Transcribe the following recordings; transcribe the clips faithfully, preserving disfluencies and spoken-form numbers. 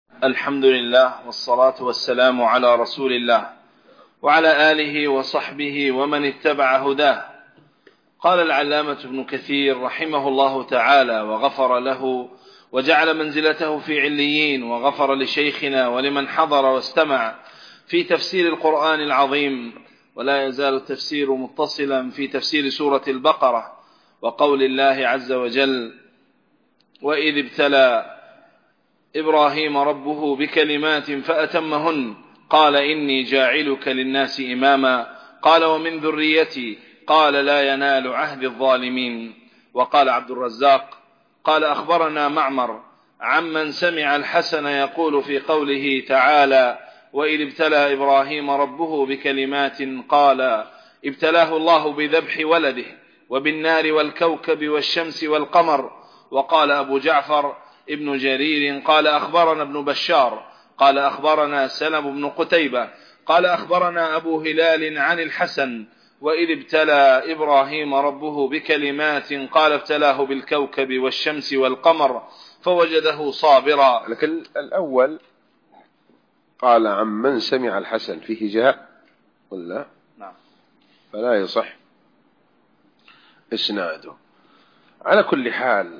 الحمد لله والصلاة والسلام على رسول الله وعلى آله وصحبه ومن اتبع هداه. قال العلامة ابن كثير رحمه الله تعالى وغفر له وجعل منزلته في عليين، وغفر لشيخنا ولمن حضر واستمع في تفسير القرآن العظيم. ولا يزال التفسير متصلا في تفسير سورة البقرة وقول الله عز وجل: وإذ ابتلى إبراهيم ربه بكلمات فأتمهن قال إني جاعلك للناس إماما قال ومن ذريتي قال لا ينال عهد الظالمين. وقال عبد الرزاق قال أخبرنا معمر عمن سمع الحسن يقول في قوله تعالى: وإذ ابتلى إبراهيم ربه بكلمات قال ابتلاه الله بذبح ولده وبالنار والكوكب والشمس والقمر. وقال أبو جعفر ابن جرير قال أخبرنا ابن بشار قال أخبرنا سلم بن قتيبة قال أخبرنا أبو هلال عن الحسن: وإذ ابتلى إبراهيم ربه بكلمات قال ابتلاه بالكوكب والشمس والقمر فوجده صابرا. لكن الأول قال عمن سمع الحسن فيه جاء ولا نعم، فلا يصح إسناده. على كل حال،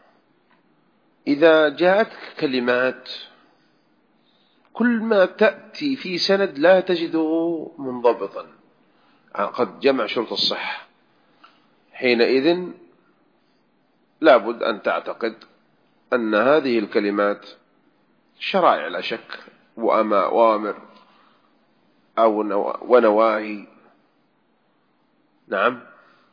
إذا جاءتك كلمات كل ما تأتي في سند لا تجده منضبطا قد جمع شرط الصحة، حينئذ لابد أن تعتقد أن هذه الكلمات شرائع لا شك، وأوامر أو ونواهي. نعم،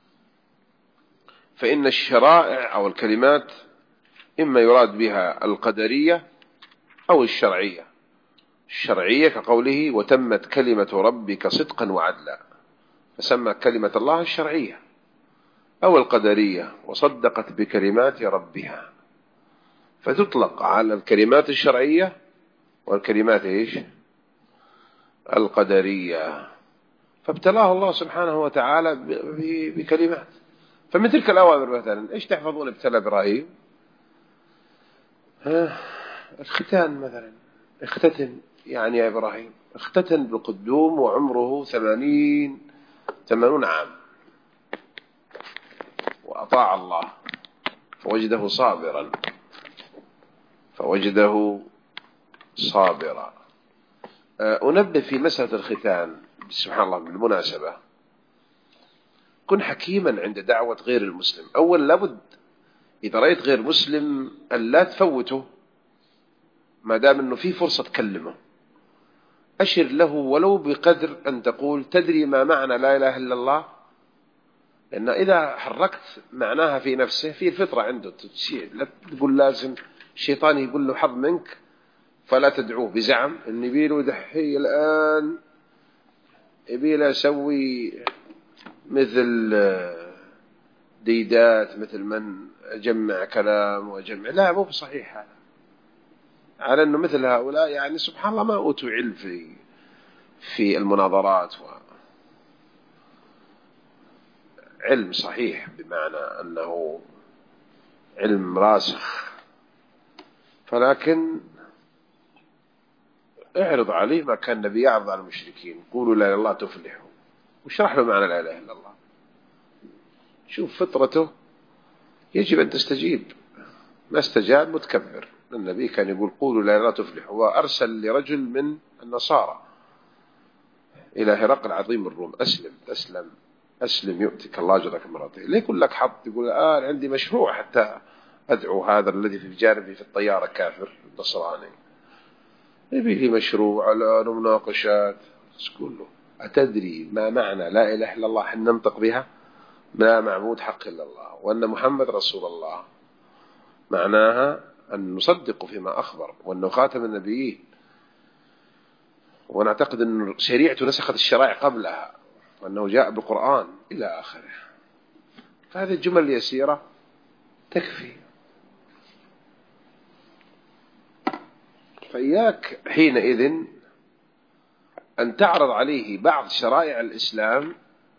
فإن الشرائع أو الكلمات إما يراد بها القدرية أو الشرعية. الشرعية كقوله: وتمت كلمة ربك صدقا وعدلا، فسمى كلمة الله الشرعية. أو القدرية: وصدقت بكلمات ربها، فتطلق على الكلمات الشرعية والكلمات إيش؟ القدرية. فابتلاه الله سبحانه وتعالى بكلمات. فمن تلك الأوامر مثلا إيش تحفظون ابتلى إبراهيم؟ الختان مثلا، اختتن يعني يا إبراهيم، اختتن بالقدوم وعمره ثمانين ثمانون عام، وأطاع الله فوجده صابرا فوجده صابرا. أنبه في مسألة الختان سبحان الله بالمناسبة، كن حكيما عند دعوة غير المسلم. أول لابد إذا رأيت غير مسلم أن لا تفوته، ما دام أنه في فرصة تكلمه، أشر له ولو بقدر أن تقول: تدري ما معنى لا إله إلا الله؟ لأن إذا حركت معناها في نفسه في الفطرة عنده تشيء، لا تقول لازم الشيطان يقول له حظ منك فلا تدعوه بزعم أن يبيله دحي الآن يبيله يسوي مثل ديدات، مثل من أجمع كلام وأجمع. لا، مو بصحيح هذا، على أنه مثل هؤلاء يعني سبحان الله ما أوتوا علم في في المناظرات و علم صحيح بمعنى أنه علم راسخ، فلكن اعرض عليه ما كان النبي يعرض على المشركين: قولوا لا إله إلا الله تفلحوا، واشرح له معنى لا إله إلا الله. شوف فطرته، يجب أن تستجيب. ما استجاب متكبر. النبي كان يقول: قولوا لا إله إلا الله تفلحوا. وأرسل لرجل من النصارى إلى هرقل عظيم الروم: أسلم أسلم أسلم يؤتك الله أجرك مرتين. ليه يقول لك حط؟ يقول: آه عندي مشروع حتى أدعو هذا الذي في جانبي في الطيارة كافر نصراني، يبي لي مشروع على مناقشات. تقول له: أتدري ما معنى لا إله إلا الله؟ حين ننطق بها لا معبود حق إلا الله وأن محمد رسول الله، معناها أن نصدق فيما أخبر وأنه خاتم النبيين، ونعتقد أن شريعته نسخت الشرائع قبلها وأنه جاء بالقرآن إلى آخره. فهذه الجمل اليسيرة تكفي. فإياك حينئذ أن تعرض عليه بعض شرائع الإسلام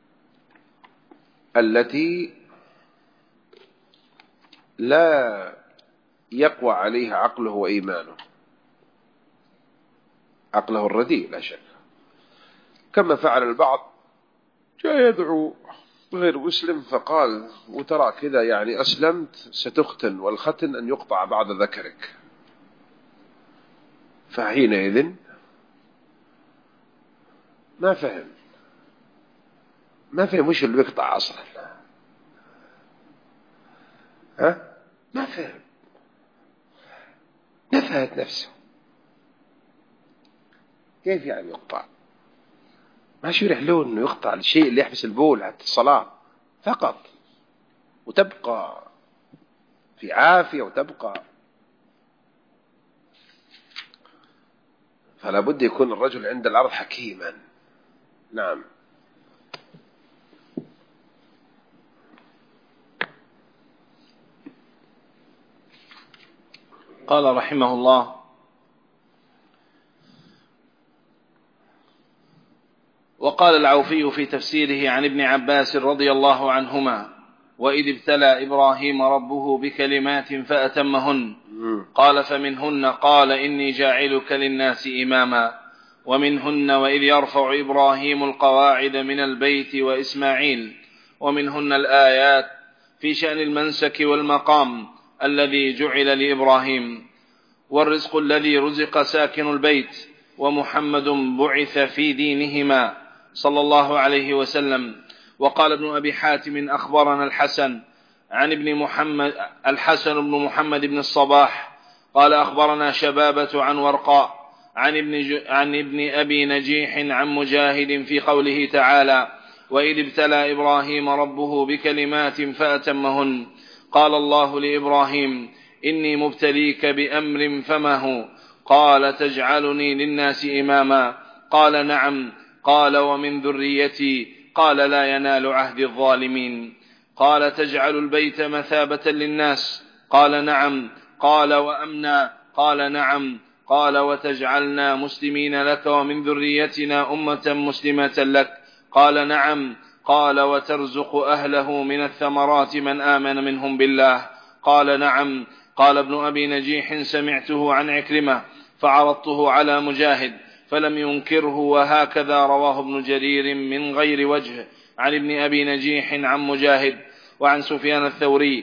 التي لا يقوى عليها عقله وإيمانه، عقله الرديء لا شك. كما فعل البعض، جاء يدعو غير مسلم فقال وترى كذا يعني أسلمت ستختن، والختن أن يقطع بعد ذكرك. فحينئذ ما فهم ما فهم وش اللي بيقطع أصلا، ها ما فهم، نفهت نفسه كيف يعني يقطع؟ ما شو يرحلون انه يقطع الشيء اللي يحبس البول حتى الصلاة فقط، وتبقى في عافية وتبقى. فلا بد يكون الرجل عند الأرض حكيما. نعم. قال رحمه الله: وقال العوفي في تفسيره عن ابن عباس رضي الله عنهما: وإذ ابتلى إبراهيم ربه بكلمات فأتمهن، قال فمنهن قال إني جاعلك للناس إماما، ومنهن وإذ يرفع إبراهيم القواعد من البيت وإسماعيل، ومنهن الآيات في شأن المنسك والمقام الذي جعل لإبراهيم، والرزق الذي رزق ساكن البيت، ومحمد بعث في دينهما صلى الله عليه وسلم. وقال ابن أبي حاتم: أخبرنا الحسن عن ابن محمد الحسن بن محمد بن الصباح قال أخبرنا شبابة عن ورقاء عن ابن, ج... عن ابن أبي نجيح عن مجاهد في قوله تعالى: وإذ ابتلى إبراهيم ربه بكلمات فأتمهن، قال الله لإبراهيم: إني مبتليك بأمر فما هو؟ قال: تجعلني للناس إماما. قال: نعم. قال: ومن ذريتي؟ قال: لا ينال عهد الظالمين. قال: تجعل البيت مثابة للناس؟ قال: نعم. قال: وأمنا؟ قال: نعم. قال: وتجعلنا مسلمين لك ومن ذريتنا أمة مسلمة لك؟ قال: نعم. قال: وترزق أهله من الثمرات من آمن منهم بالله؟ قال: نعم. قال ابن أبي نجيح: سمعته عن عكرمة فعرضته على مجاهد فلم ينكره، وهكذا رواه ابن جرير من غير وجه عن ابن أبي نجيح عن مجاهد، وعن سفيان الثوري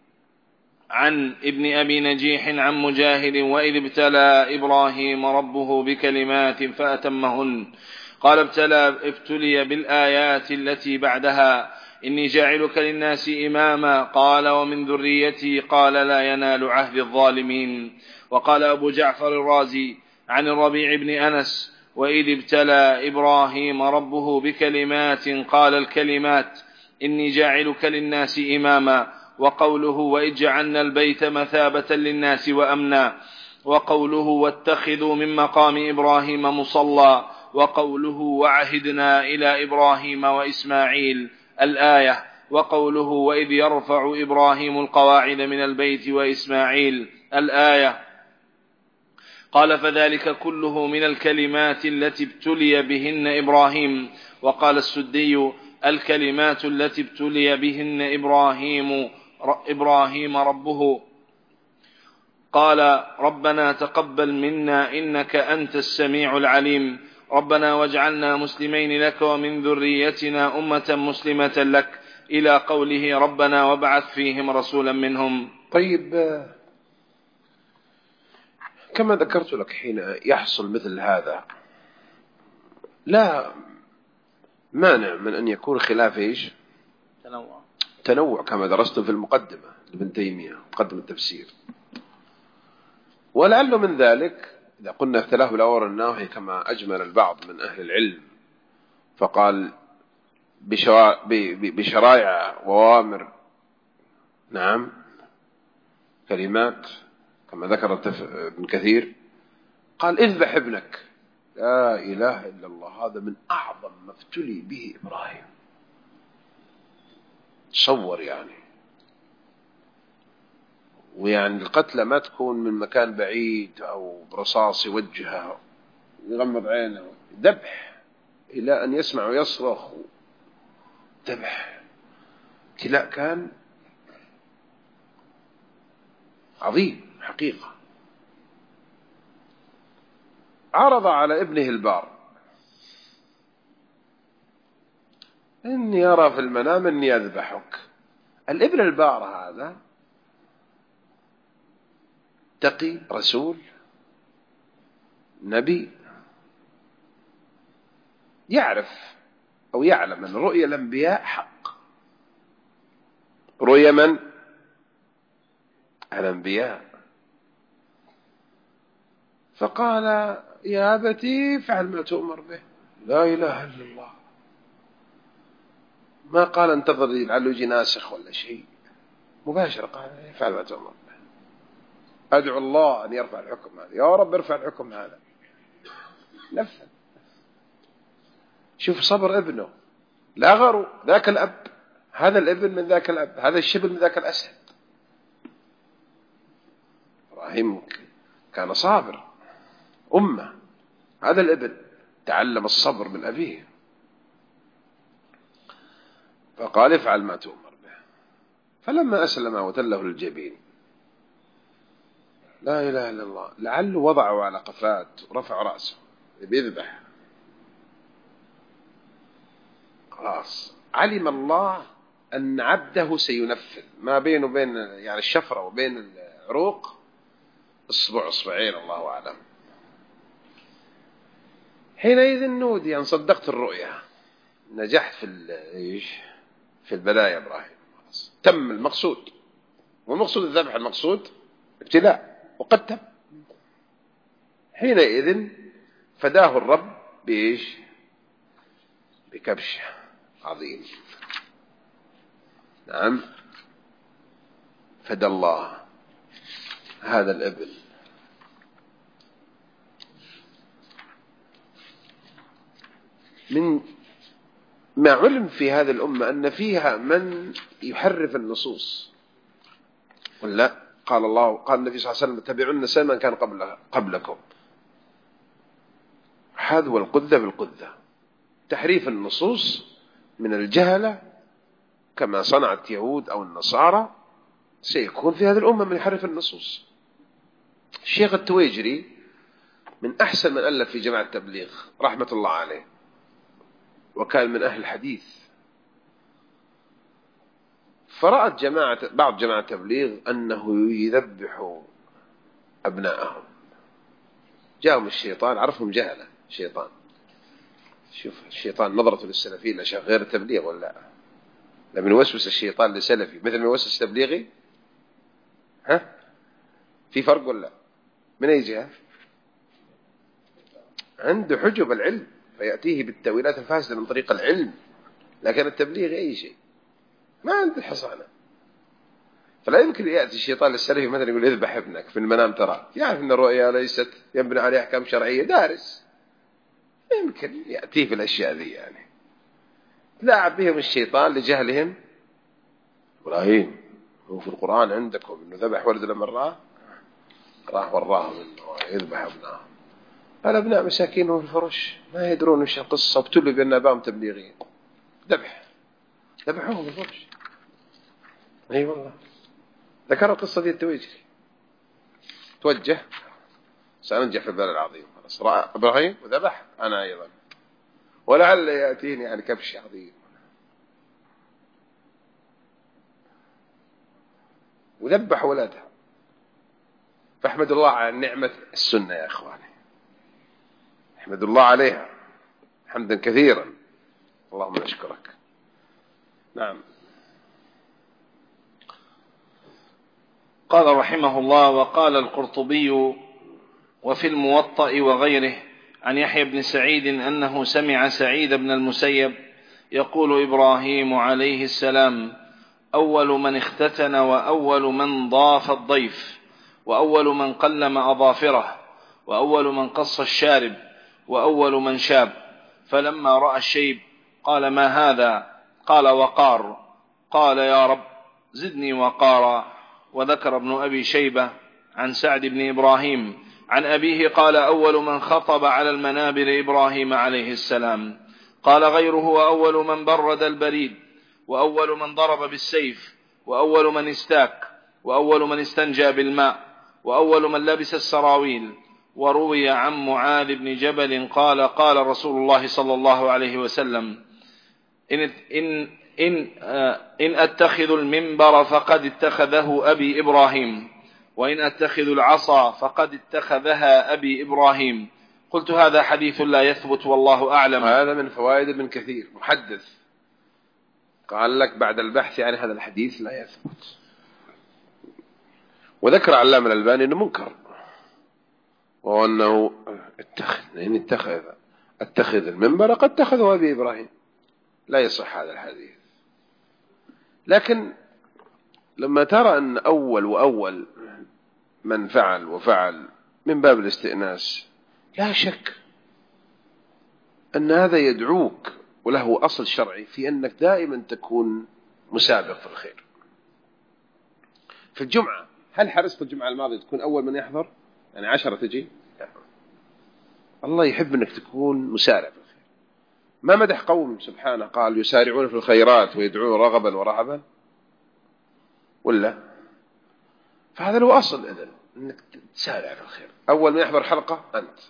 عن ابن أبي نجيح عن مجاهد: وإذ ابتلى إبراهيم ربه بكلمات فأتمهن. قال: ابتلى ابتلي بالآيات التي بعدها: إني جاعلك للناس إماما. قال: ومن ذريتي؟ قال: لا ينال عهد الظالمين. وقال أبو جعفر الرازي عن الربيع بن أنس: وإذ ابتلى إبراهيم ربه بكلمات، قال الكلمات: إني جاعلك للناس إماما. وقوله: وإذ جعلنا البيت مثابة للناس وأمنا. وقوله: واتخذوا من مقام إبراهيم مصلى. وقوله: وعهدنا إلى إبراهيم وإسماعيل الآية. وقوله: وإذ يرفع إبراهيم القواعد من البيت وإسماعيل الآية. قال: فذلك كله من الكلمات التي ابتلي بهن إبراهيم. وقال السدي: الكلمات التي ابتلي بهن إبراهيم إبراهيم ربه. قال: ربنا تقبل منا إنك أنت السميع العليم. ربنا واجعلنا مسلمين لك ومن ذريتنا أمة مسلمة لك، إلى قوله: ربنا وابعث فيهم رسولا منهم. طيب، كما ذكرت لك حين يحصل مثل هذا لا مانع من أن يكون خلاف إيش؟ تنوع تنوع، كما درست في المقدمة لابن تيمية، مقدمة التفسير. ولعل من ذلك إذا قلنا اختلاف الأمر النوعي كما أجمل البعض من أهل العلم فقال بشرائع ووامر، نعم، كلمات كما ذكر ابن كثير، قال: اذبح ابنك. لا إله إلا الله، هذا من أعظم ما ابتلي به إبراهيم. تصور يعني، ويعني القتلى ما تكون من مكان بعيد أو برصاص يوجهها يغمض عينه، ذبح إلى أن يسمع ويصرخ، ذبح. ابتلاء كان عظيم حقيقة. عرض على ابنه البار إني أرى في المنام إني أذبحك. الابن البار هذا تقي، رسول، نبي، يعرف أو يعلم أن رؤيا الأنبياء حق. رؤيا من؟ الأنبياء. فقال يا أبتي فعل ما تؤمر به. لا إله إلا الله. ما قال انتظر لعله يجي ناسخ ولا شيء، مباشرة قال فعل ما تؤمر به. أدعو الله أن يرفع الحكم هذا، يا رب ارفع الحكم هذا. نفذ. شوف صبر ابنه، لا غرو ذاك الأب، هذا الابن من ذاك الأب، هذا الشبل من ذاك الأسد. إبراهيم كان صابر أمة، هذا الابن تعلم الصبر من أبيه. فقال افعل ما تؤمر به. فلما أسلم وتله الجبين، لا إله إلا الله، لعله وضعه على قفات ورفع رأسه بيذبح. خلاص علم الله أن عبده سينفذ ما بينه وبين يعني الشفرة وبين العروق اصبع اصبعين الله أعلم. حينئذ نودي أن صدقت الرؤيا، نجحت في ايش في البلايا يا إبراهيم، تم المقصود. والمقصود الذبح، المقصود ابتلاء وقد تم. حينئذ فداه الرب بإيش؟ بكبش عظيم. نعم، فدى الله هذا الابن. من ما علم في هذه الأمة أن فيها من يحرف النصوص، ولا قال الله قال النبي صلى الله عليه وسلم اتبعون سنن من كان قبل قبلكم، حذو القذة بالقذة. تحريف النصوص من الجهلة كما صنعت يهود أو النصارى، سيكون في هذه الأمة من يحرف النصوص. الشيخ التويجري من أحسن من ألف في جماعة التبليغ رحمة الله عليه، وكان من أهل الحديث. فرأت جماعة بعض جماعة التبليغ أنه يذبح أبنائهم. جاءهم الشيطان، عرفهم جهلة الشيطان. شوف الشيطان نظرته للسلفيين لشيء غير التبليغ ولا لا؟ لما يوسوس الشيطان لسلفي مثل ما يوسوس تبليغي، ها في فرق ولا؟ من أي جهة؟ عنده حجب العلم فيأتيه بالتأويلات الفاسدة من طريق العلم، لكن التبليغ أي شيء ما عنده حصانة. فلا يمكن يأتي الشيطان للسلفي مثلا يقول اذبح ابنك في المنام، ترى يعرف أن الرؤيا ليست ينبني عليها أحكام شرعية، دارس، يمكن يأتيه في الأشياء ذي. يعني تلاعب بهم الشيطان لجهلهم. إبراهيم هو في القرآن عندكم إنه ذبح ولد لما راه راح وراهم إنه يذبح أبنائهم. الأبناء مساكين في الفرش ما يدرون إيش القصة، ابتلوا بأن أباهم تبليغيين، ذبح ذبحوهم في الفرش. أي والله ذكر القصة دي التويجري. توجه سأنجح في البلد العظيم. خلاص رأى إبراهيم وذبح، أنا أيضا ولعل يأتيني يعني كبش عظيم. وذبح ولده. فاحمد الله على نعمة السنة يا أخواني، احمد الله عليها حمدا كثيرا، اللهم نشكرك. نعم. قال رحمه الله: وقال القرطبي وفي الموطأ وغيره عن يحيى بن سعيد أنه سمع سعيد بن المسيب يقول: إبراهيم عليه السلام أول من اختتن، وأول من ضاف الضيف، وأول من قلم أظافره، وأول من قص الشارب، وأول من شاب. فلما رأى الشيب قال: ما هذا؟ قال: وقار. قال: يا رب زدني وقارا. وذكر ابن أبي شيبة عن سعد بن إبراهيم عن أبيه قال: أول من خطب على المنابر إبراهيم عليه السلام. قال غيره: وأول من برد البريد، وأول من ضرب بالسيف، وأول من استاك، وأول من استنجى بالماء، وأول من لبس السراويل، وروي عن معاذ بن جبل قال قال رسول الله صلى الله عليه وسلم إن, إن, إن, إن أتخذ المنبر فقد اتخذه أبي إبراهيم، وإن أتخذ العصا فقد اتخذها أبي إبراهيم. قلت هذا حديث لا يثبت والله أعلم. هذا من فوائد ابن كثير محدث، قال لك بعد البحث عن هذا الحديث لا يثبت. وذكر علام الألباني أنه منكر، وأنه اتخذ إن اتخذ اتخذ المنبر قد اتخذه أبي إبراهيم، لا يصح هذا الحديث. لكن لما ترى أن أول وأول من فعل وفعل من باب الاستئناس، لا شك أن هذا يدعوك وله أصل شرعي في أنك دائما تكون مسابق في الخير. في الجمعة هل حرصت الجمعة الماضية تكون أول من يحضر؟ يعني عشرة تجي؟ لا. الله يحب أنك تكون مسارع في الخير. ما مدح قوم سبحانه قال يسارعون في الخيرات ويدعون رغبا ورهبا، ولا؟ فهذا له أصل إذن أنك تسارع في الخير. أول من يحضر حلقة أنت،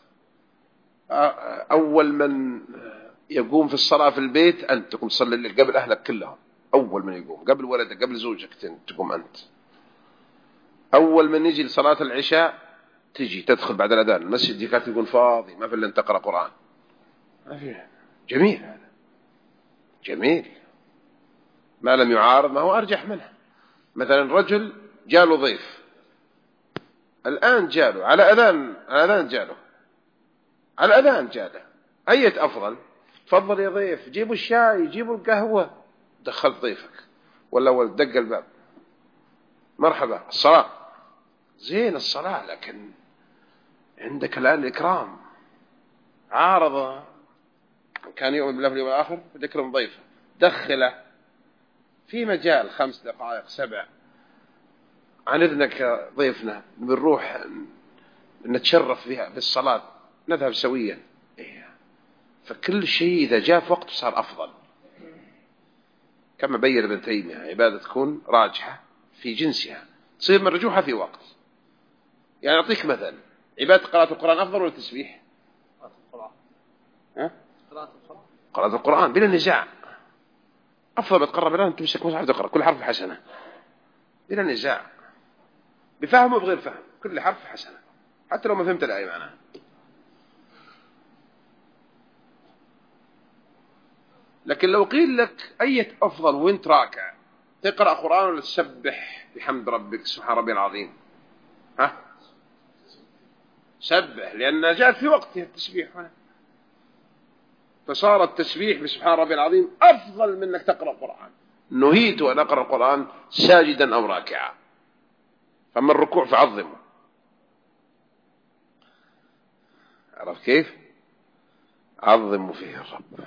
أول من يقوم في الصلاة في البيت أنت، تقوم تصلي قبل أهلك كلهم، أول من يقوم قبل ولدك قبل زوجك تقوم أنت. أول من يجي لصلاة العشاء تجي تدخل بعد الأذان المسجد كانت يكون فاضي، ما في إلا أن تقرأ قرآن. ما في. جميل هذا، جميل، ما لم يعارض ما هو أرجح منه. مثلا رجل جاله ضيف الآن، جاله على أذان، على أذان جاله على أذان جاله، أية أفضل؟ تفضل يا ضيف، جيبوا الشاي جيبوا القهوة، دخلت ضيفك، ولا أول دق الباب مرحبا الصلاة زين الصلاة، لكن عندك الآن الإكرام. عارض كان يؤمن بالله في اليوم الآخر يكرم ضيفه، دخله في مجال خمس دقائق سبع، عن إذنك ضيفنا بنروح نتشرف بها بالصلاة نذهب سويا. إيه. فكل شيء إذا جاء في وقت صار أفضل. كما بين ابن تيمية عبادة تكون راجحة في جنسها، تصير مرجوحة في وقت. يعني أعطيك مثلا، عبادة قراءة القرآن أفضل ولا التسبيح؟ قراءة القرآن. ها؟ قراءة القرآن. قراءة القرآن بلا نزاع أفضل. بتقرب الآن تمسك مصحف تقرأ كل حرف حسنة بلا نزاع، بفهم وبغير فهم، كل حرف حسنة حتى لو ما فهمت الآية معناها. لكن لو قيل لك أية أفضل وانت راكع، تقرأ قرآن ولا تسبح بحمد ربك سبحان ربي العظيم؟ ها؟ سبح، لأن جاءت في وقتها التسبيح هنا، فصار التسبيح بسبحان ربي العظيم أفضل من أنك تقرأ قرآن. نهيت أن أقرأ القرآن ساجدا أو راكعا، فأما الركوع فعظمه. عرفت كيف؟ عظموا فيه الرب.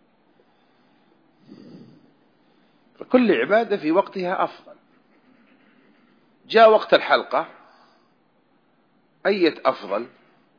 فكل عبادة في وقتها أفضل. جاء وقت الحلقة، أية أفضل؟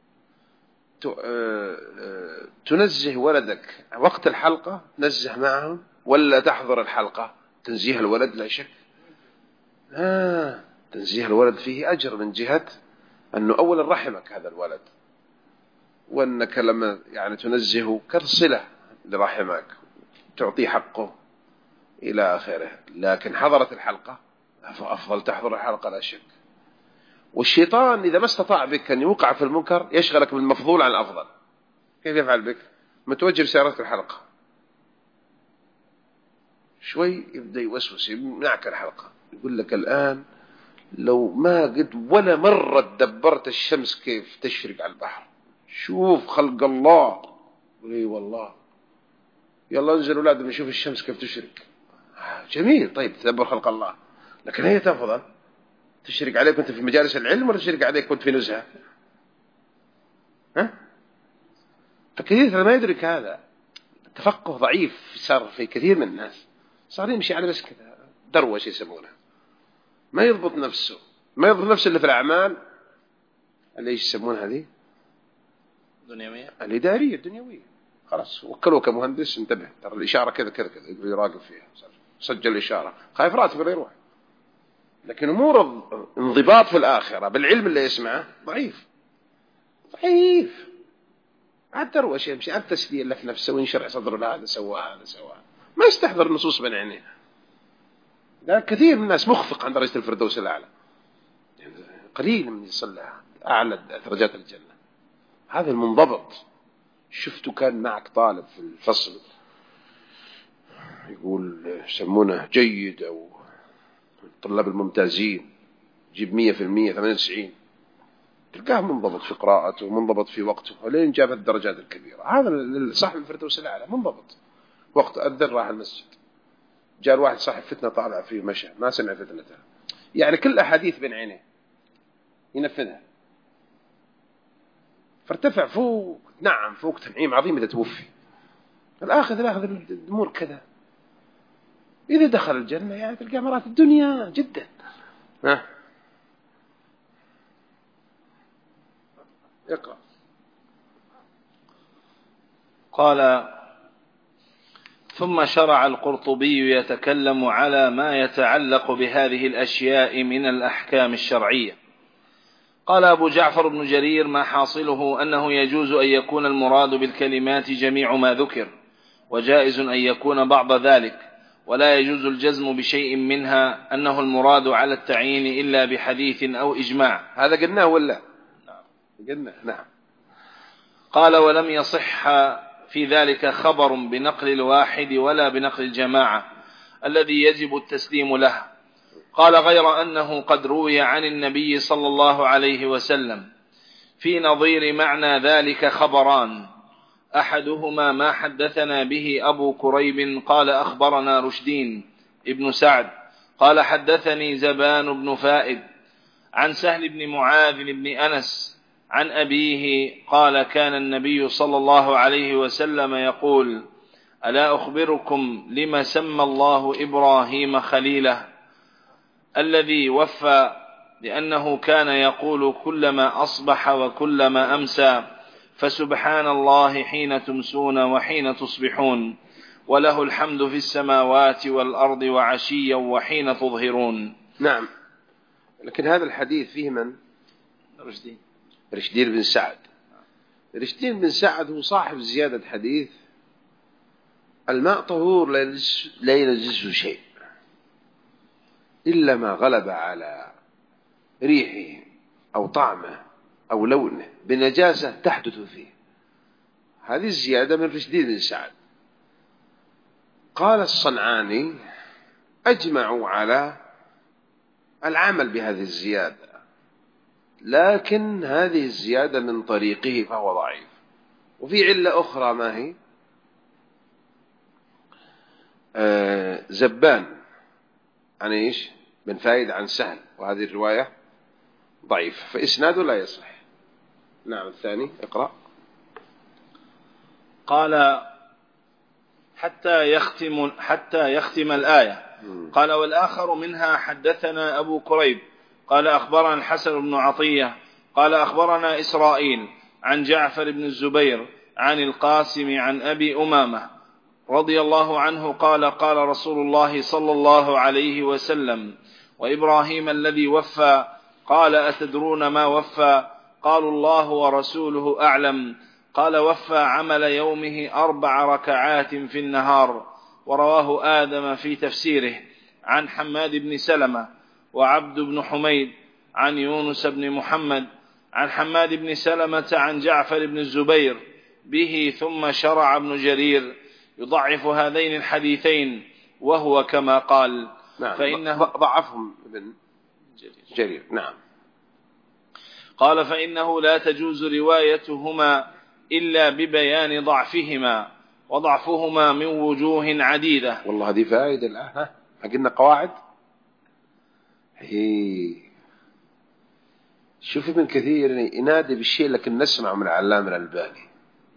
تنزه ولدك وقت الحلقة تنزه معهم، ولا تحضر الحلقة تنزيه الولد؟ لا شك آه تنزيه الولد فيه أجر من جهة أنه أولا رحمك هذا الولد، وأنك لما يعني تنزهه كالصلة لرحمك تعطيه حقه إلى آخره. لكن حضرت الحلقة أفضل تحضر الحلقة لا شك. والشيطان إذا ما استطاع بك أن يوقع في المنكر يشغلك بالمفضول عن الأفضل. كيف يفعل بك؟ متوجه بسيارة الحلقة شوي يبدأ يوسوس يمنعك الحلقة، يقول لك الآن لو ما قد ولا مرة دبرت الشمس كيف تشرق على البحر، شوف خلق الله. اي والله، يلا انزل أولاد نشوف الشمس كيف تشرق. جميل، طيب تدبر خلق الله، لكن هي تفضل تشرق عليك وانت في مجالس العلم ولا تشرق عليك وانت في نزهة؟ ها؟ فكثير ما يدرك هذا. التفقه ضعيف صار في كثير من الناس، صار يمشي على بس كذا دروش يسمونه، ما يضبط نفسه، ما يضبط نفسه اللي في الأعمال اللي يسمونها هذه دنيوية، الإدارية الدنيوية. خلاص وكلوه كمهندس، انتبه ترى الإشارة كذا كذا كذا، يقدر يراقب فيها، سجل الإشارة، خايف راتب ولا يروح. لكن أمور انضباط في الآخرة بالعلم اللي يسمعه ضعيف. ضعيف. حتى روش يمشي على التسلية اللي في نفسه وينشرح صدره لهذا سواها هذا سواها، ما يستحضر النصوص بين عينيه. ده كثير من الناس مخفق عند رئيس الفردوس الأعلى، يعني قليل من يصل أعلى درجات الجنة. هذا المنضبط. شفته كان معك طالب في الفصل يقول يسمونه جيد أو الطلاب الممتازين جيب مية في المية ثمانية وتسعين، تلقاه منضبط في قراءته ومنضبط في وقته ولين جاب الدرجات الكبيرة. هذا صاحب الفردوس الأعلى منضبط. وقت أذن راح المسجد، جاء واحد صاحب فتنة طالع فيه مشى ما سمع فتنتها، يعني كل أحاديث بين عينيه ينفذها، فارتفع فوق. نعم فوق تنعيم عظيم إذا توفي. الآخذ الآخذ الأمور كذا، إذا دخل الجنة يعني تلقى مرات الدنيا جدا. ها اقرأ. قال: ثم شرع القرطبي يتكلم على ما يتعلق بهذه الأشياء من الأحكام الشرعية. قال أبو جعفر بن جرير: ما حاصله أنه يجوز أن يكون المراد بالكلمات جميع ما ذكر، وجائز أن يكون بعض ذلك، ولا يجوز الجزم بشيء منها أنه المراد على التعيين إلا بحديث أو إجماع. هذا قلناه ولا قلنا؟ نعم. قال: ولم يصح في ذلك خبر بنقل الواحد ولا بنقل الجماعة الذي يجب التسليم له. قال: غير أنه قد روي عن النبي صلى الله عليه وسلم في نظير معنى ذلك خبران، أحدهما ما حدثنا به أبو كريب قال: أخبرنا رشدين ابن سعد قال: حدثني زبان بن فائد عن سهل بن معاذ بن أنس عن أبيه قال: كان النبي صلى الله عليه وسلم يقول: ألا أخبركم لما سمى الله إبراهيم خليله؟ الذي وفى، لأنه كان يقول كلما أصبح وكلما أمسى: فسبحان الله حين تمسون وحين تصبحون، وله الحمد في السماوات والأرض وعشيا وحين تظهرون. نعم. لكن هذا الحديث فيه من؟ رشدين رشدين بن سعد. رشدين بن سعد هو صاحب زيادة حديث: الماء طهور لا ينجسه شيء إلا ما غلب على ريحه أو طعمه أو لونه بنجاسة تحدث فيه. هذه الزيادة من رشدين بن سعد. قال الصنعاني: أجمعوا على العمل بهذه الزيادة، لكن هذه الزيادة من طريقه فهو ضعيف. وفي علة أخرى ما هي؟ آه زبان عن إيش؟ بن فايد عن سهل، وهذه الرواية ضعيف فإسناده لا يصح. نعم. الثاني اقرأ. قال: حتى يختم, حتى يختم الآية. قال: والآخر منها حدثنا أبو كريب قال: أخبرنا الحسن بن عطية قال: أخبرنا إسرائيل عن جعفر بن الزبير عن القاسم عن أبي أمامة رضي الله عنه قال: قال رسول الله صلى الله عليه وسلم: وإبراهيم الذي وفى. قال: أتدرون ما وفى؟ قالوا: الله ورسوله أعلم. قال: وفى عمل يومه أربع ركعات في النهار. ورواه آدم في تفسيره عن حماد بن سلمة وعبد بن حميد عن يونس بن محمد عن حماد بن سلمة عن جعفر بن الزبير به. ثم شرع ابن جرير يضعف هذين الحديثين وهو كما قال. نعم. فإنه ضعفهم ابن جرير. نعم. قال: فإنه لا تجوز روايتهما إلا ببيان ضعفهما، وضعفهما من وجوه عديدة. والله هذه فائدة الآن. ها قلنا قواعد. هي شوف ابن كثير ينادي بالشيء لكن نسمع من العلامة الألباني.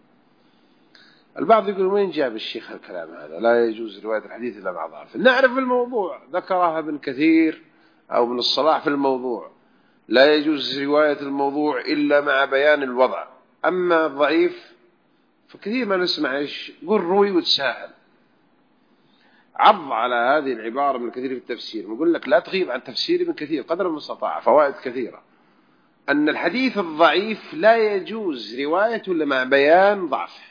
البعض يقول: وين جاب الشيخ الكلام هذا؟ لا يجوز رواية الحديث إلا مع ضعف. نعرف الموضوع، ذكرها ابن كثير أو ابن الصلاح في الموضوع. لا يجوز رواية الموضوع إلا مع بيان الوضع. أما الضعيف فكثير ما نسمع إيش قل روي وتساهل. عض على هذه العبارة من كثير في التفسير، نقول لك لا تغيب عن تفسير ابن كثير قدر المستطاع، فوائد كثيرة. أن الحديث الضعيف لا يجوز روايته إلا مع بيان ضعفه.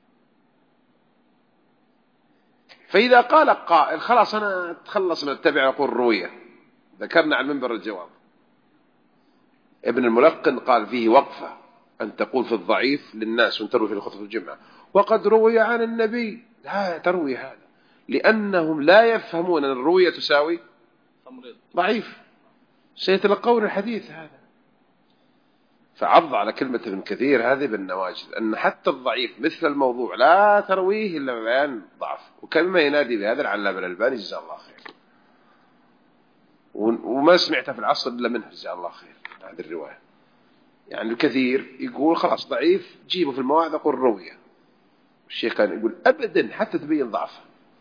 فإذا قال قائل خلاص أنا أتخلص من التبع وأقول روية، ذكرنا على المنبر الجواب. ابن الملقن قال فيه وقفة أن تقول في الضعيف للناس وأن تروي في الخطبة الجمعة وقد روي عن النبي، لا تروي هذا، لأنهم لا يفهمون أن الروية تساوي ضعيف، سيتلقون الحديث هذا. فعض على كلمة ابن كثير هذه بالنواجذ، أن حتى الضعيف مثل الموضوع لا ترويه إلا بيان ضعف، وكلمة ينادي بهذا العلامة الألباني جزاه الله خير، وما سمعتها في العصر إلا منه جزاه الله خير هذه الرواية. يعني الكثير يقول خلاص ضعيف جيبه في المواعظ أقول روية، الشيخ كان يقول أبدا حتى تبين ضعفه.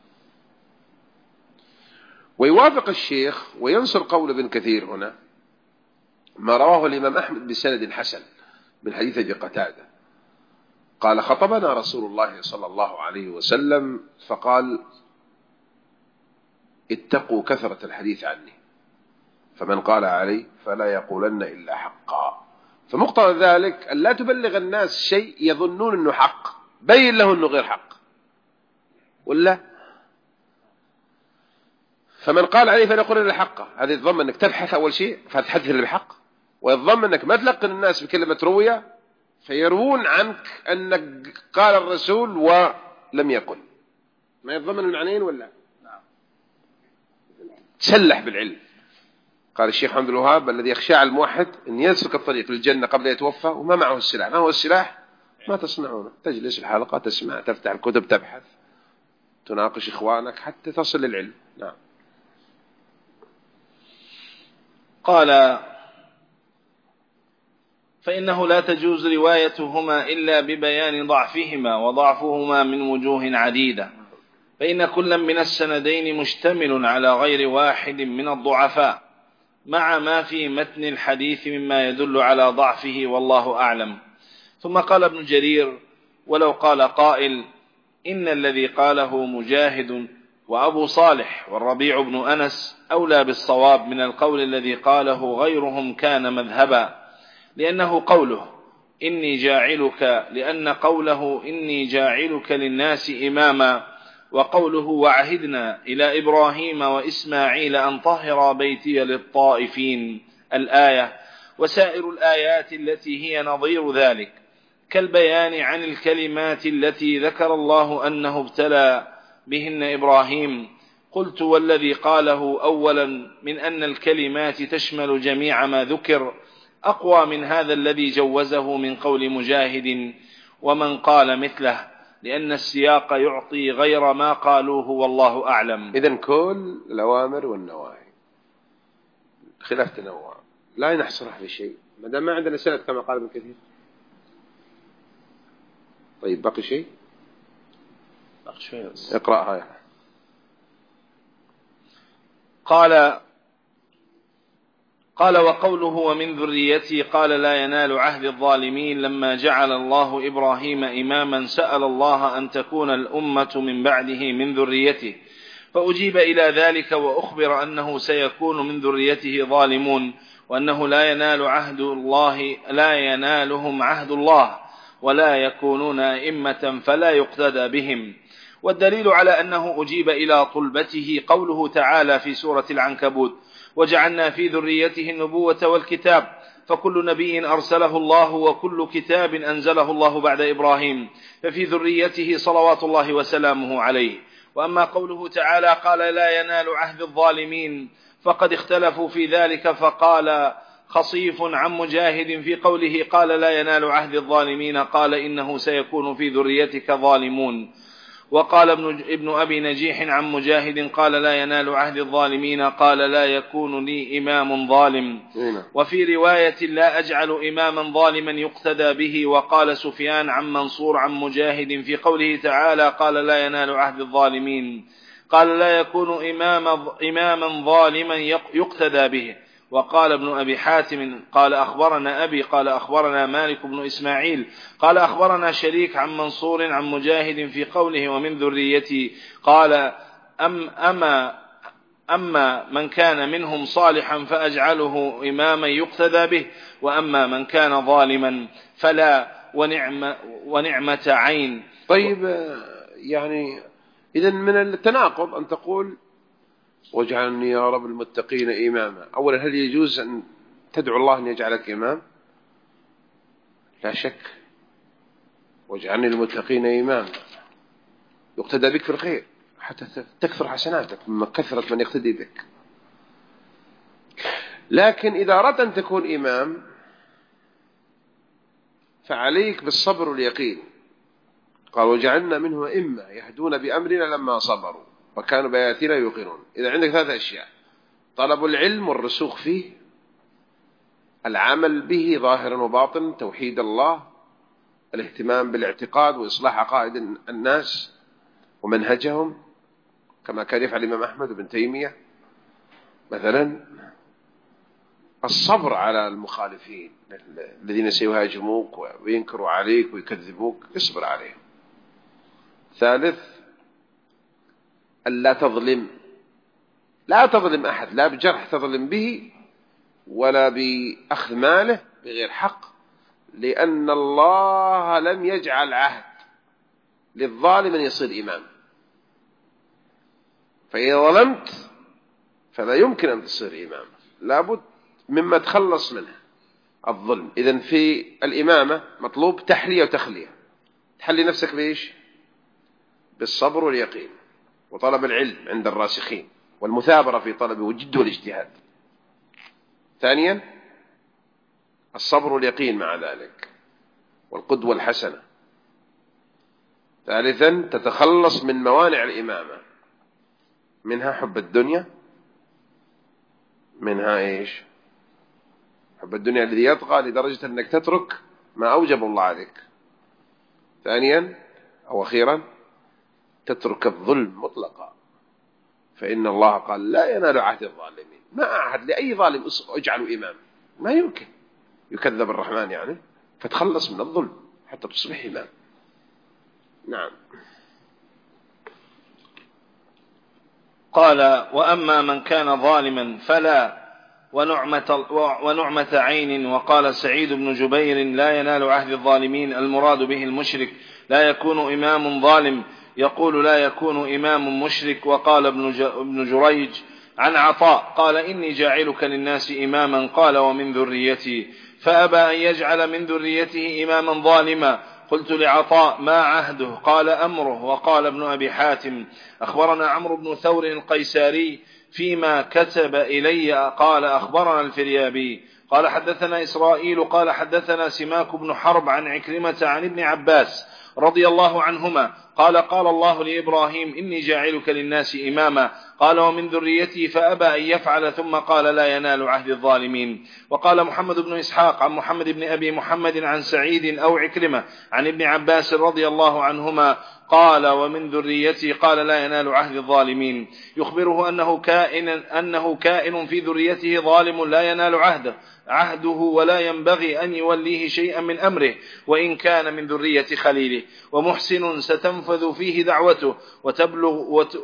ويوافق الشيخ وينصر قول ابن كثير هنا ما رواه الإمام أحمد بسند حسن من حديث أبي قتادة قال خطبنا رسول الله صلى الله عليه وسلم فقال اتقوا كثرة الحديث عني فمن قال علي فلا يقولن إلا حقا. فمقتضى ذلك أن لا تبلغ الناس شيء يظنون أنه حق، بين له أنه غير حق ولا. فمن قال عليه فلا يقولن إلا حقا، هذا يتضمن أنك تبحث أول شيء فتحدث اللي بحق، ويتضمن أنك ما تلقن الناس بكلمة روية فيروون عنك أنك قال الرسول ولم يقل. ما يتضمن المعنيين ولا؟ نعم. تسلح بالعلم. قال الشيخ محمد الوهاب الذي يخشى على الموحد أن يسلك الطريق للجنة قبل يتوفى وما معه السلاح. ما هو السلاح؟ ما تصنعونه، تجلس الحلقة تسمع تفتح الكتب تبحث تناقش إخوانك حتى تصل للعلم. نعم. قال فإنه لا تجوز روايتهما إلا ببيان ضعفهما، وضعفهما من وجوه عديدة، فإن كل من السندين مشتمل على غير واحد من الضعفاء مع ما في متن الحديث مما يدل على ضعفه والله أعلم. ثم قال ابن جرير ولو قال قائل إن الذي قاله مجاهد وأبو صالح والربيع بن أنس أولى بالصواب من القول الذي قاله غيرهم كان مذهبا، لأنه قوله إني جاعلك لأن قوله إني جاعلك للناس إماما، وقوله وعهدنا إلى إبراهيم وإسماعيل أن طهر بيتي للطائفين الآية، وسائر الآيات التي هي نظير ذلك كالبيان عن الكلمات التي ذكر الله أنه ابتلى بهن إبراهيم. قلت والذي قاله أولا من أن الكلمات تشمل جميع ما ذكر أقوى من هذا الذي جوزه من قول مجاهد ومن قال مثله، لأن السياق يعطي غير ما قالوه والله أعلم. إذن كل الأوامر والنواهي خلاف تنوع لا نحصرها في شيء ما دام ما عندنا سند كما قال ابن كثير. طيب باقي شيء؟ باقي شيء اقرأها يعني. قال قال وقوله ومن ذريتي قال لا ينال عهد الظالمين لما جعل الله إبراهيم إماما سأل الله أن تكون الأمة من بعده من ذريته، فأجيب إلى ذلك وأخبر أنه سيكون من ذريته ظالمون، وأنه لا ينال عهد الله لا ينالهم عهد الله ولا يكونون أئمة فلا يقتدى بهم. والدليل على أنه أجيب إلى طلبته قوله تعالى في سورة العنكبوت وجعلنا في ذريته النبوة والكتاب، فكل نبي أرسله الله وكل كتاب أنزله الله بعد إبراهيم، ففي ذريته صلوات الله وسلامه عليه. وأما قوله تعالى قال لا ينال عهد الظالمين فقد اختلفوا في ذلك، فقال خصيف عن مجاهد في قوله قال لا ينال عهد الظالمين قال إنه سيكون في ذريتك ظالمون. وقال ابن, ابن أبي نجيح عن مجاهد قال لا ينال عهد الظالمين قال لا يكون لي إمام ظالم. وفي رواية لا أجعل إماما ظالما يقتدى به. وقال سفيان عن منصور عن مجاهد في قوله تعالى قال لا ينال عهد الظالمين قال لا يكون إمام إماما ظالما يقتدى به. وقال ابن أبي حاتم قال أخبرنا أبي قال أخبرنا مالك بن إسماعيل قال أخبرنا شريك عن منصور عن مجاهد في قوله ومن ذريتي قال أم أما أما من كان منهم صالحا فأجعله إماما يقتدى به، وأما من كان ظالما فلا ونعم ونعمة عين. طيب يعني إذن من التناقض أن تقول واجعلني يا رب المتقين إماما. أولا هل يجوز أن تدعو الله أن يجعلك إمام؟ لا شك، واجعلني المتقين إماما يقتدى بك في الخير حتى تكثر حسناتك من كثرة من يقتدي بك. لكن إذا أردت أن تكون إمام فعليك بالصبر واليقين. قال وجعلنا منهم أئمة يهدون بأمرنا لما صبروا وكانوا بآياتنا يوقنون. إذا عندك ثلاثة أشياء: طلب العلم والرسوخ فيه، العمل به ظاهرا وباطن، توحيد الله، الاهتمام بالاعتقاد وإصلاح عقائد الناس ومنهجهم كما كان يفعل الإمام أحمد بن تيمية مثلا، الصبر على المخالفين الذين سيهاجموك وينكروا عليك ويكذبوك، اصبر عليهم. ثالث، ألا تظلم، لا تظلم أحد، لا بجرح تظلم به ولا بأخذ ماله بغير حق، لأن الله لم يجعل عهد للظالم أن يصير إمام. فإذا ظلمت فلا يمكن أن تصير إمام، لابد مما تخلص منه الظلم. إذن في الإمامة مطلوب تحلية وتخلية. تحلي نفسك بإيش؟ بالصبر واليقين وطلب العلم عند الراسخين والمثابرة في طلبه والجد والاجتهاد. ثانيا الصبر واليقين مع ذلك والقدوة الحسنة. ثالثا تتخلص من موانع الإمامة، منها حب الدنيا، منها إيش؟ حب الدنيا الذي يطغى لدرجة أنك تترك ما أوجب الله عليك. ثانيا أو أخيرا تترك الظلم مطلقا، فإن الله قال لا ينال عهد الظالمين. ما أعهد لأي ظالم اجعله إمام، ما يمكن، يكذب الرحمن يعني. فتخلص من الظلم حتى تصبح إمام. نعم. قال وأما من كان ظالما فلا ونعمة, ونعمة عين. وقال سعيد بن جبير لا ينال عهد الظالمين، المراد به المشرك، لا يكون إمام ظالم. يقول لا يكون إمام مشرك. وقال ابن جريج عن عطاء قال إني جاعلك للناس إماما، قال ومن ذريتي، فأبى أن يجعل من ذريته إماما ظالما. قلت لعطاء ما عهده؟ قال أمره. وقال ابن أبي حاتم أخبرنا عمرو بن ثور القيساري فيما كتب إلي قال أخبرنا الفريابي قال حدثنا إسرائيل قال حدثنا سماك بن حرب عن عكرمة عن ابن عباس رضي الله عنهما قال قال الله لإبراهيم إني جاعلك للناس إماما، قال ومن ذريتي، فأبى أن يفعل، ثم قال لا ينال عهد الظالمين. وقال محمد بن إسحاق عن محمد بن أبي محمد عن سعيد أو عكرمة عن ابن عباس رضي الله عنهما قال ومن ذريتي، قال لا ينال عهد الظالمين، يخبره أنه كائن, أنه كائن في ذريته ظالم لا ينال عهده عهده ولا ينبغي أن يوليه شيئا من أمره وإن كان من ذرية خليله، ومحسن ستنفذ فيه دعوته وتبلغ,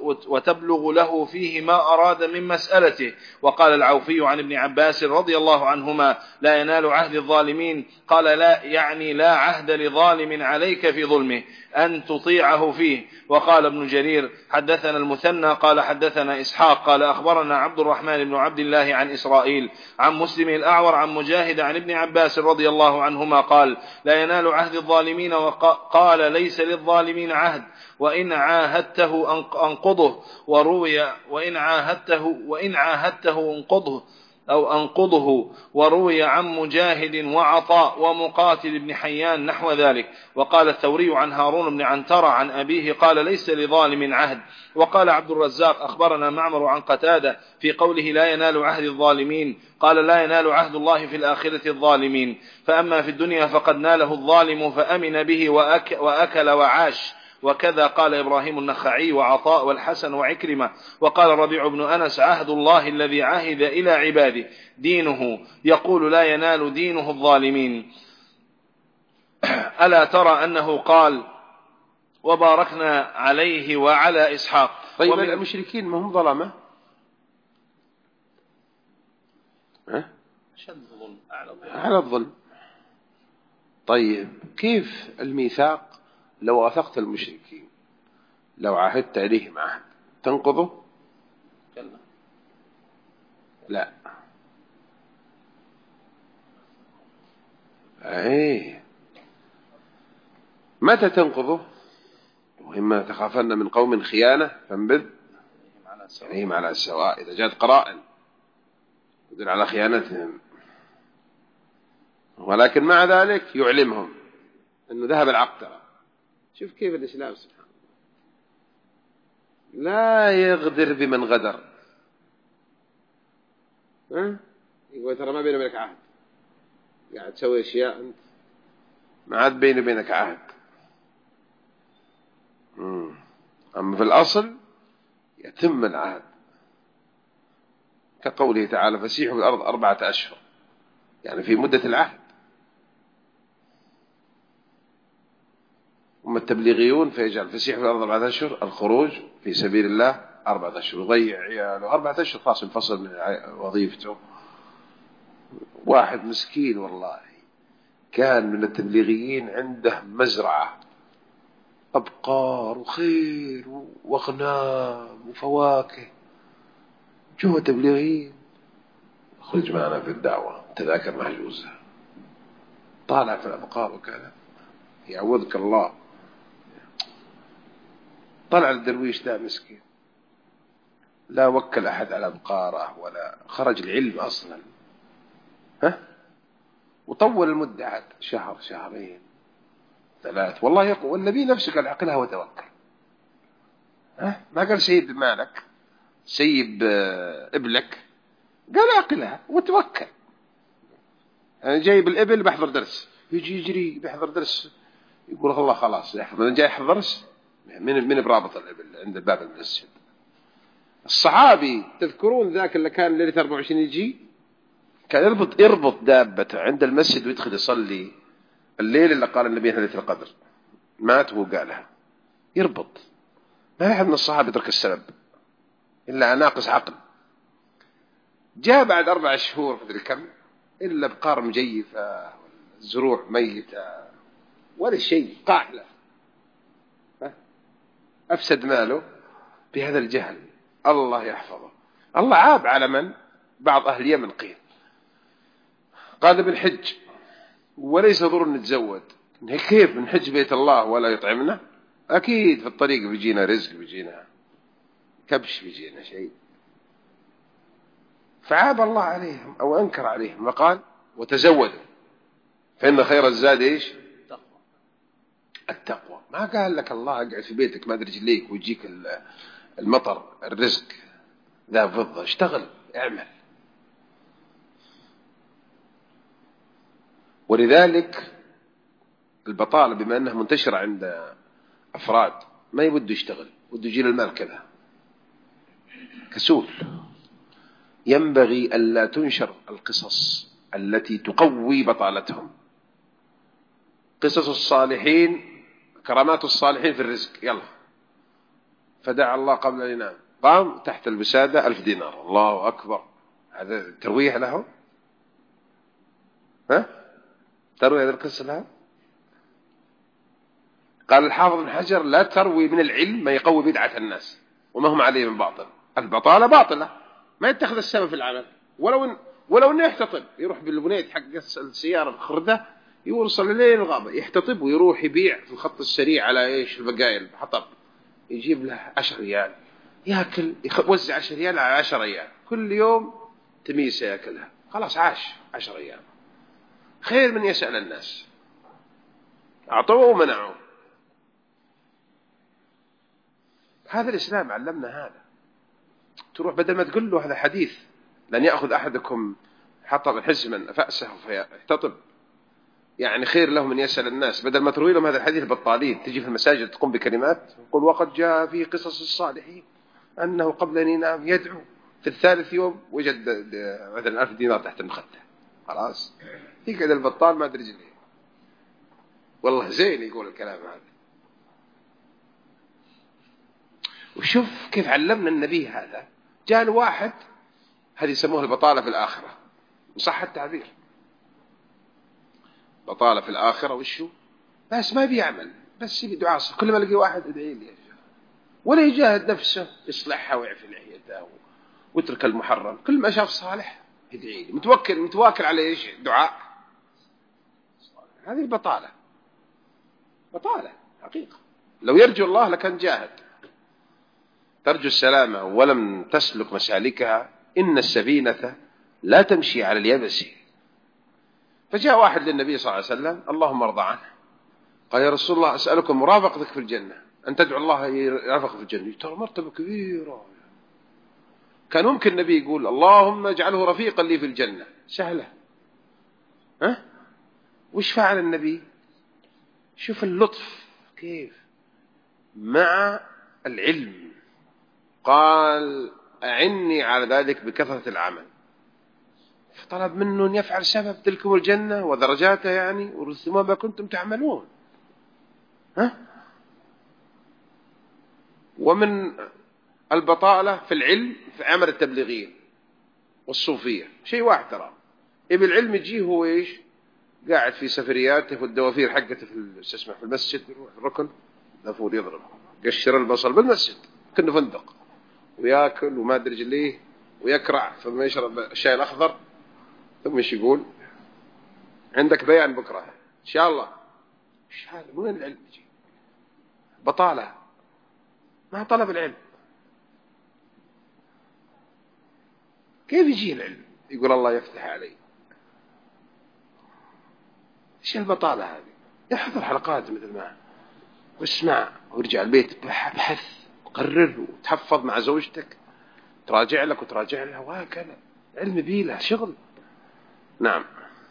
وتبلغ له فيه ما أراد من مسألته. وقال العوفي عن ابن عباس رضي الله عنهما لا ينال عهد الظالمين، قال لا يعني لا عهد لظالم عليك في ظلمه أن تطيعه فيه. وقال ابن جرير حدثنا المثنى قال حدثنا إسحاق قال أخبرنا عبد الرحمن بن عبد الله عن إسرائيل عن مسلم الأعور عن مجاهد عن ابن عباس رضي الله عنهما قال لا ينال عهد الظالمين. وقال ليس للظالمين عهد وإن عاهدته أنقضه، وروي وإن عاهدته وإن عاهدته انقضه أو أنقضه، وروي عن مجاهد وعطاء ومقاتل بن حيان نحو ذلك. وقال الثوري عن هارون بن عنترة عن أبيه قال ليس لظالم عهد. وقال عبد الرزاق أخبرنا معمر عن قتادة في قوله لا ينال عهد الظالمين قال لا ينال عهد الله في الآخرة الظالمين، فأما في الدنيا فقد ناله الظالم فأمن به وأك وأكل وعاش. وكذا قال إبراهيم النخعي وعطاء والحسن وعكرمة. وقال ربيع بن أنس عهد الله الذي عهد إلى عباده دينه، يقول لا ينال دينه الظالمين. ألا ترى أنه قال وباركنا عليه وعلى إسحاق. طيب المشركين ما هم ظلمة؟ ها؟ أشد ظلم، أعلى ظلم. أعلى الظلم. طيب كيف الميثاق؟ لو واثقت المشركين، لو عاهدت عليهم عهد تنقضه؟ كلا. لا. ايه متى تنقضه؟ وإما تخافن من قوم خيانة فانبذ عليهم على السواء، إذا جاءت قرائن يدل على خيانتهم. ولكن مع ذلك يعلمهم أنه ذهب العقد. شوف كيف الإسلام سبحانه لا يغدر بمن غدر. ها؟ يقول ترى ما بيني وبينك عهد، قاعد تسوي أشياء أنت ما عاد بيني وبينك عهد. مم. أما في الأصل يتم العهد، كقوله تعالى فسيحوا في الأرض أربعة أشهر، يعني في مدة العهد. أما التبليغيون فيجعل فسيحوا في الأرض أربعة أشهر الخروج في سبيل الله أربعة أشهر، يضيع عياله أربعة أشهر خاص ينفصل من وظيفته. واحد مسكين والله كان من التبليغيين عنده مزرعة أبقار وخير وأغنام وفواكه، جوا تبليغيين خرج معنا في الدعوة تذاكر محجوزة، طالع في الأبقار وكذا يعوذك الله. طلع الدرويش ده مسكين لا وكل أحد على أبقاره ولا خرج العلم أصلا، ها؟ وطول المدة عاد شهر شهرين ثلاث. والله يقول والنبي نفسه قال عقلها وتوكل، ها؟ ما قال سيب مالك سيب إبلك، قال عقلها وتوكل. أنا جايب الإبل بحضر درس، يجي يجري بحضر درس يقول الله خلاص يحضر. من جاي يحضر درس من من برابط الإبل عند باب المسجد. الصحابي تذكرون ذاك اللي كان ليلة أربعة وعشرين يجي كان يربط يربط دابته عند المسجد ويدخل يصلي الليل اللي قال النبي ليلة القدر، مات وهو قالها. يربط، ما أحد من الصحابة يترك السبب إلا ناقص عقل. جاء بعد أربع شهور مدري كم إلا بقار مجيفة زروع ميتة ولا شيء، قاحلة، أفسد ماله بهذا الجهل. الله يحفظه. الله عاب على من؟ بعض أهل اليمن قيل قال بالحج وليس ضر نتزود، كيف بنحج بيت الله ولا يطعمنا؟ أكيد في الطريق بيجينا رزق، بيجينا كبش، بيجينا شيء. فعاب الله عليهم أو أنكر عليهم وقال وتزودوا فإن خير الزاد إيش؟ التقوى. ما قال لك الله اقعد في بيتك ما أدري ليك ويجيك المطر الرزق ذا فضة، اشتغل اعمل. ولذلك البطالة بما أنها منتشرة عند أفراد ما يبدو يشتغل، بده يجي المال كذا كسول. ينبغي ألا تنشر القصص التي تقوي بطالتهم. قصص الصالحين، كرامات الصالحين في الرزق، يلا فدع الله قبل أن ينام قام تحت الوسادة ألف دينار، الله أكبر. هذا ترويح له؟ ها؟ تروي هذا القصة لها؟ قال الحافظ بن حجر لا تروي من العلم ما يقوي بدعة الناس وما هم عليه من باطل. البطالة باطلة، ما يتخذ السبب في العمل، ولو إن ولو إنه يحتطب يروح بالبنيت حق السيارة الخردة يوصل لين الغابة يحتطب ويروح يبيع في الخط السريع على إيش البقايل حطب، يجيب له عشر ريال يأكل، يوزع عشر ريال على عشر ريال كل يوم تميسة يأكلها، خلاص عاش عشر ريال. خير من يسأل الناس، أعطوه ومنعوه. هذا الإسلام علمنا هذا. تروح بدل ما تقول له هذا حديث لن يأخذ أحدكم حطب حزما فأسه فيحتطب، يعني خير له من يسأل الناس، بدل ما تروي لهم هذا الحديث بطالين تجي في المساجد تقوم بكلمات تقول وقد جاء في قصص الصالحين أنه قبل أن ينام يدعو في الثالث يوم وجد مثلا ألف دينار تحت المخدة، خلاص يقعد البطال ما أدري ليه. والله زين يقول الكلام هذا. وشوف كيف علمنا النبي هذا. جاء الواحد هذه يسموها البطالة في الآخرة، صح التعبير. بطالة في الآخرة وشو بس ما بيعمل، بس يبي دعاء. كل ما لقي واحد ادعي لي، ولا يجاهد نفسه يصلحها ويعفي لحيته ويترك المحرم. كل ما شاف صالح يدعي لي، متوكل متواكل على ايش؟ دعاء. هذه البطالة، بطالة حقيقة. لو يرجو الله لكان جاهد. ترجو السلامة ولم تسلك مسالكها، إن السفينة لا تمشي على اليبس. فجاء واحد للنبي صلى الله عليه وسلم: اللهم ارضى عنه. قال: يا رسول الله أسألكم مرافقتك في الجنة، أن تدعو الله يرافق في الجنة. ترى مرتبة كبيرة. كان ممكن النبي يقول: اللهم اجعله رفيقا لي في الجنة، سهلة. ها؟ وش فعل النبي؟ شوف اللطف كيف مع العلم. قال: أعني على ذلك بكثرة العمل. فطلب منه أن يفعل سبب تلكم الجنة ودرجاته، يعني ورثما ما كنتم تعملون. ها؟ ومن البطالة في العلم في عمل التبليغيين والصوفية شيء واحد ترى. ابن العلم يجيه هو إيش؟ قاعد في سفرياته في الدوافير حقته في اسمه في المسجد، يروح الركن نفور يضرب قشر البصل بالمسجد كأنه فندق، وياكل وما أدري ليه، ويكرع ثم يشرب الشاي الأخضر، ثم ايش يقول؟ عندك بيان بكرة إن شاء الله. ايش هذا؟ وين العلم يجي؟ بطالة، ما طلب العلم. كيف يجي العلم؟ يقول الله يفتح علي. ايش البطالة هذه؟ يحضر حلقات مثل ما واسمع، وارجع البيت بحث وقرر وتحفظ مع زوجتك، تراجع لك وتراجع لها، وهكذا. علم بيله شغل. نعم.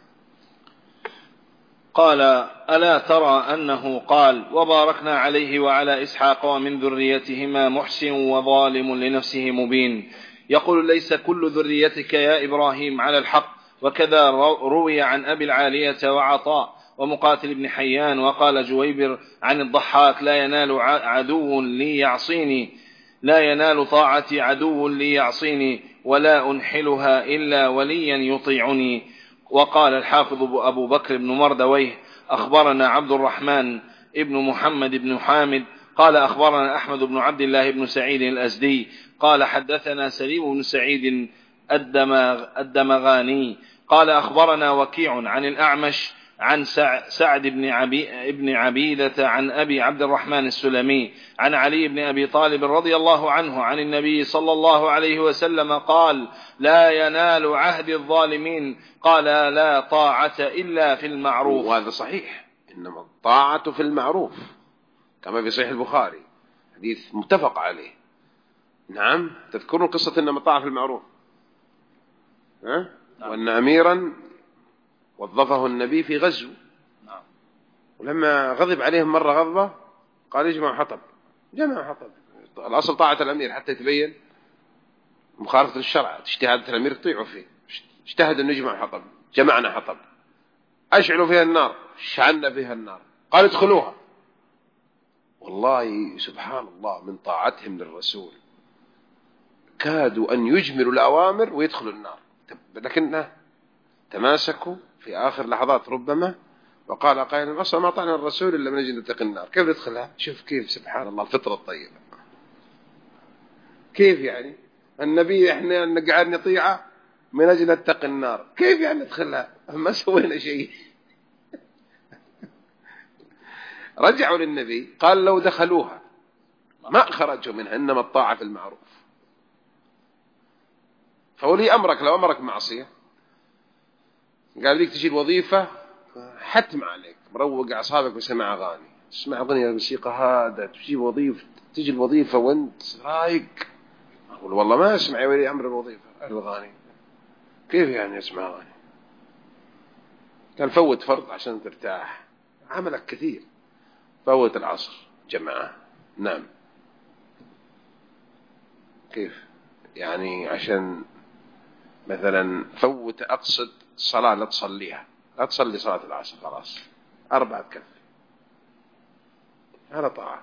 قال: ألا ترى أنه قال: وباركنا عليه وعلى إسحاق ومن ذريتهما محسن وظالم لنفسه مبين. يقول: ليس كل ذريتك يا إبراهيم على الحق. وكذا روي عن أبي العالية وعطاء ومقاتل بن حيان. وقال جويبر عن الضحاك: لا ينال عدو لي يعصيني لا ينال طاعتي عدو لي يعصيني ولا أنحلها إلا وليا يطيعني. وقال الحافظ أبو بكر بن مردويه: أخبرنا عبد الرحمن ابن محمد بن حامد قال: أخبرنا أحمد بن عبد الله بن سعيد الأزدي قال: حدثنا سليم بن سعيد الدمغاني قال: أخبرنا وكيع عن الأعمش عن سعد بن, عبي بن عبيدة عن أبي عبد الرحمن السلمي عن علي بن أبي طالب رضي الله عنه عن النبي صلى الله عليه وسلم قال: لا ينال عهد الظالمين. قال: لا طاعة إلا في المعروف. وهذا صحيح، إنما الطاعة في المعروف كما في صحيح البخاري، حديث متفق عليه. نعم. تذكرون قصة إنما الطاعة في المعروف؟ ها؟ نعم. وأن أميرا وظفه النبي في غزو، نعم. ولما غضب عليهم مرة غضبة قال: يجمع حطب. جمع حطب. الأصل طاعة الأمير حتى يتبين مخالفة الشرع. اجتهاد الأمير تطيعوا فيه. اجتهد أن يجمع حطب، جمعنا حطب. أشعلوا فيها النار، شعلنا فيها النار. قال: ادخلوها. والله سبحان الله من طاعتهم للرسول كادوا أن يجملوا الأوامر ويدخلوا النار، لكنه تماسكوا في آخر لحظات ربما، وقال قائل: أصلا ما طعنا الرسول إلا من أجل نتقي النار. كيف ندخلها؟ شوف كيف سبحان الله الفطرة الطيبة. كيف يعني النبي إحنا نقعد نطيعه من أجل نتقي النار، كيف يعني ندخلها؟ ما سوينا شيء. رجعوا للنبي قال: لو دخلوها ما خرجوا منها، إنما الطاعة في المعروف. فولي أمرك لو أمرك معصية قال ليك تجي الوظيفة، حتم عليك مروق أعصابك وسمع أغاني، تسمع أغنية الموسيقى هذا، تجي وظيفة تجي الوظيفة وانت رايق. أقول: والله ما أسمع يا ولي أمر الوظيفة الأغاني. كيف يعني أسمع أغاني؟ قال: فوت فرض عشان ترتاح، عملك كثير. فوت العصر جماعة. نعم. كيف يعني؟ عشان مثلا فوت، أقصد صلاة لا تصليها، لا تصلي صلاة العصر خلاص، أربعة كف هذا طاعة.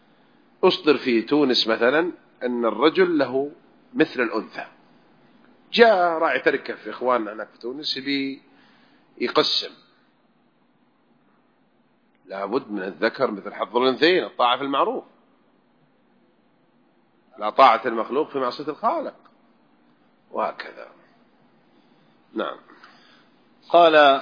أصدر في تونس مثلا أن الرجل له مثل الأنثى، جاء راعي تركه في إخواننا هناك في تونس بي يقسم، لابد من الذكر مثل حظ الأنثيين، الطاعة في المعروف، لا طاعة المخلوق في معصية الخالق، وهكذا. نعم. قال: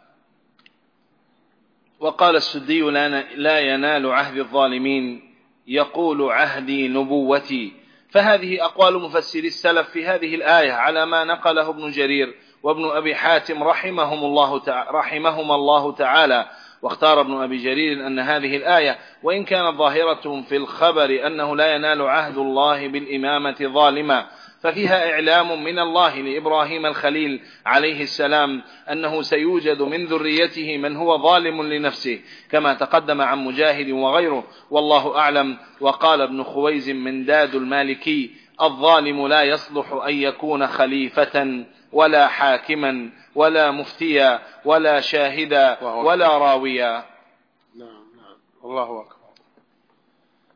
وقال السدي: لا ينال عهد الظالمين، يقول عهدي نبوتي. فهذه أقوال مفسري السلف في هذه الآية على ما نقله ابن جرير وابن أبي حاتم رحمهم الله تعالى رحمهما الله تعالى. واختار ابن أبي جرير أن هذه الآية وإن كانت ظاهرة في الخبر أنه لا ينال عهد الله بالإمامة ظالما، ففيها إعلام من الله لإبراهيم الخليل عليه السلام أنه سيوجد من ذريته من هو ظالم لنفسه، كما تقدم عن مجاهد وغيره، والله أعلم. وقال ابن خويز من داد المالكي: الظالم لا يصلح أن يكون خليفة ولا حاكما ولا مفتيا ولا شاهدا ولا راويا. نعم نعم. الله